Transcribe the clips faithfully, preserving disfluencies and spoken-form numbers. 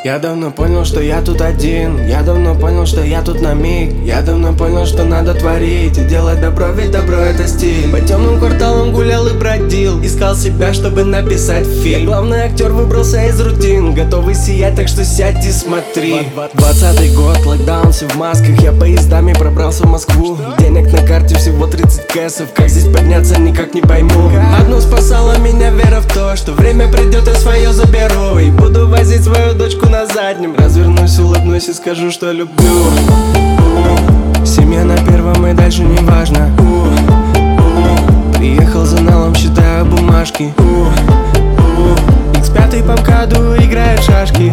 Я давно понял, что я тут один. Я давно понял, что я тут на миг. Я давно понял, что надо творить и делать добро, ведь добро это стиль. По темным кварталам гулял и бродил, искал себя, чтобы написать фильм. Главный актер выбрался из рутин, готовый сиять, так что сядь и смотри. Двадцатый год, локдаун, все в масках. Я поездами пробрался в Москву. Денег на карте всего тридцать кэсов. Как здесь подняться, никак не пойму. Одно спасало меня, вера в то, что время придет и свое заберу. И буду возить свою дочку на заднем. Развернусь, улыбнусь и скажу, что люблю. Семья на первом и дальше не важно. Приехал за налом, считаю бумажки. икс пять по МКАДу играет в шашки.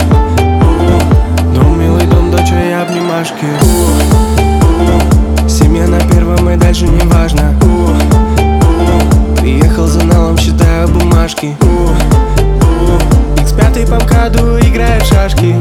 Дом, милый дом, дочь, и обнимашки. Семья на первом и дальше не важно. Приехал за налом, считаю бумажки. икс пять по МКАДу играет в шашки.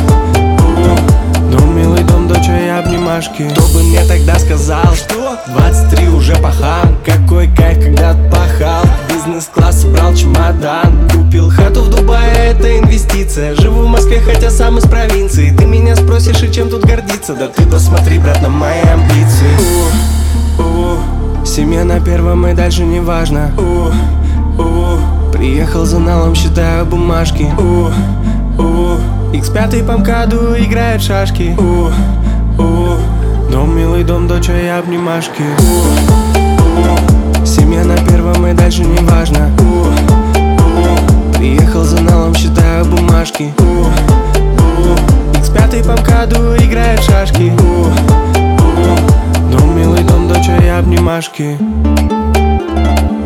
Дом, милый дом, дочь, и обнимашки. Кто бы мне тогда сказал, что двадцать три уже пахан. Какой кайф, когда отпахал. Бизнес-класс собрал чемодан. Купил хату в Дубае, это инвестиция. Живу в Москве, хотя сам из провинции. Ты меня спросишь, и чем тут гордиться? Да ты посмотри, брат, на мои амбиции. У, у, семья на первом и дальше не важно. У, у, приехал за налом, считаю бумажки. У, у, икс пять по МКАДу играет в шашки. У, у, дом, милый дом, дочь, и обнимашки. У, у, семья на первом и дальше не важно. У, у, приехал за налом, считаю бумажки. У, у, икс пять по МКАДу играет в шашки. У, у, дом, милый дом, дочь, и обнимашки.